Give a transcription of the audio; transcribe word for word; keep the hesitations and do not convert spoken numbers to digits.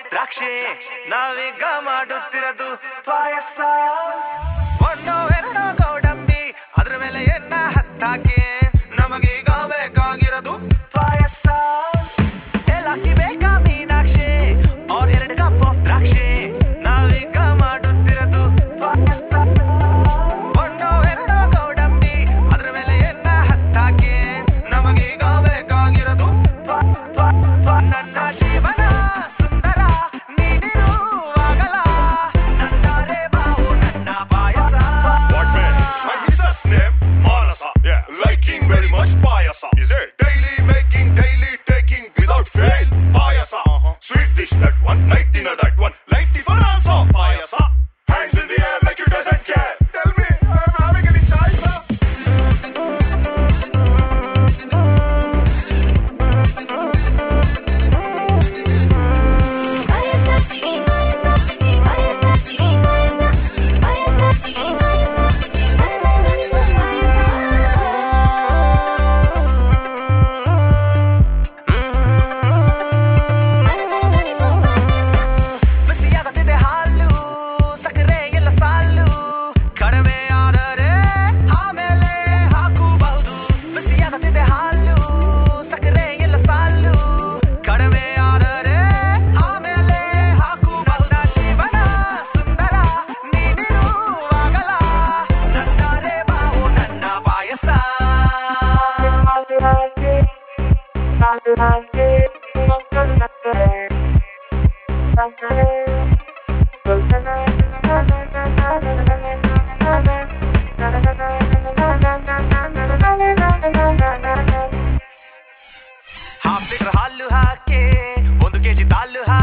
ದ್ರಾಕ್ಷಿ ನಾವೀಗ ಮಾಡುತ್ತಿರದು ಪಾಯಸ ಒಂದೋ ಎರಡೋ ಗೋಡಂಬಿ ಅದ್ರ ಮೇಲೆ ಎನ್ನ ಹತ್ತಾಕಿ ನಮಗೀಗ ಬೇಕಾಗಿರೋದು ಪಾಯಸ ಏಲಕ್ಕಿ ಬೇಕಾ ಮೀನಾಕ್ಷಿ ಅವ್ರ ಎರಡು ಕಪ್ ದ್ರಾಕ್ಷಿ ನಾವೀಗ ಮಾಡುತ್ತಿರದು ಪಾಯಸ ಒಂದೋ ಎರಡೋ ಗೋಡಂಬಿ ಅದ್ರ ಮೇಲೆ ಎನ್ನ ಹತ್ತಾಕಿ ನಮಗೀಗ ಬೇಕಾಗಿರೋದು ನನ್ನ ಜೀವನ ಸುಂದರ ನೀನಿರುವಾಗಲ ನನ್ನರೆ ಬಾವು ನನ್ನ ಪಾಯಸ What man? My Jesus name Manasa. Yeah, liking very much payasa. Is it? Daily making, daily taking without fail. Payasa. Uh-huh. Sweet dish that one, night dinner that one, light tiffin also payasa. Hands in the air like you doesn't care. Tell me, I'm having any choice, sir? ಬಿಸಿಯಾಗುತ್ತಿದೆ ಹಾಲು ಸಕ್ಕರೆ ಎಲ್ಲ ಸಾಲು ಕಡಿಮೆ ಆದರೆ ಆಮೇಲೆ ಹಾಕಬಹುದು ಬಿಸಿಯಾಗುತ್ತಿದೆ ಹಾಲು ಸಕ್ಕರೆ ಎಲ್ಲ ಸಾಲು ಕಡಿಮೆ ಆದರೆ ಆಮೇಲೆ ಹಾಕಬಹುದು ಜೀವನ ಸುಂದರ ನೀನಿರುವಾಗಲ ನನ್ನರೆ ಬಾವು ನನ್ನ ಪಾಯಸ ಹಾಫ್ ಲೀಟರ್ ಹಾಲು ಹಾಕಿ ಒಂದು ಕೆಜಿ ತಾಲು ಹಾಕಿ